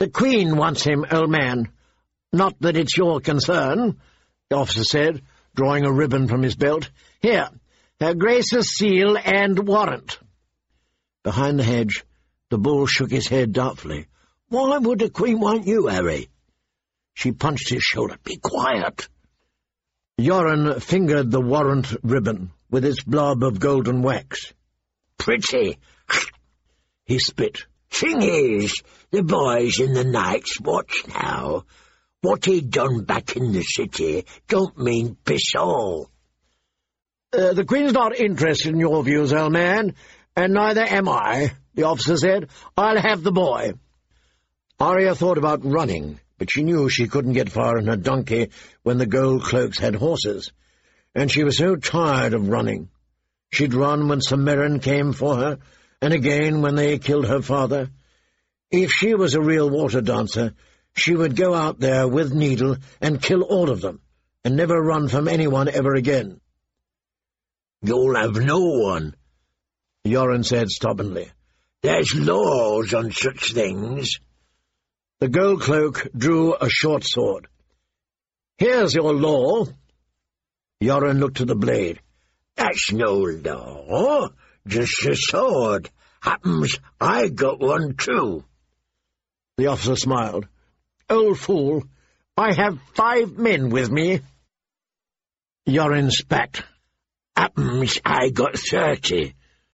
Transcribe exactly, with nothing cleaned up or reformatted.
"The Queen wants him, old man. Not that it's your concern," the officer said, drawing a ribbon from his belt. "Here, Her Grace's seal and warrant." Behind the hedge, the bull shook his head doubtfully. "Why would the Queen want you, Harry?" She punched his shoulder. "Be quiet." Yoren fingered the warrant ribbon with its blob of golden wax. "Pretty," he spit. "Thing is, the boys in the Night's Watch now. What he done back in the city don't mean piss all." Uh, "the Queen's not interested in your views, old man, and neither am I," the officer said. "I'll have the boy." Arya thought about running, but she knew she couldn't get far in her donkey when the gold cloaks had horses, and she was so tired of running. She'd run when Sir Meryn came for her, and again when they killed her father. If she was a real water dancer, she would go out there with Needle and kill all of them, and never run from anyone ever again. "You'll have no one," Yoren said stubbornly. "There's laws on such things." The gold cloak drew a short sword. "Here's your law." Yoren looked at the blade. "That's no law, just a sword. Happens I got one too." The officer smiled. "Old fool, I have five men with me." Yoren spat. "Happens I got thirty.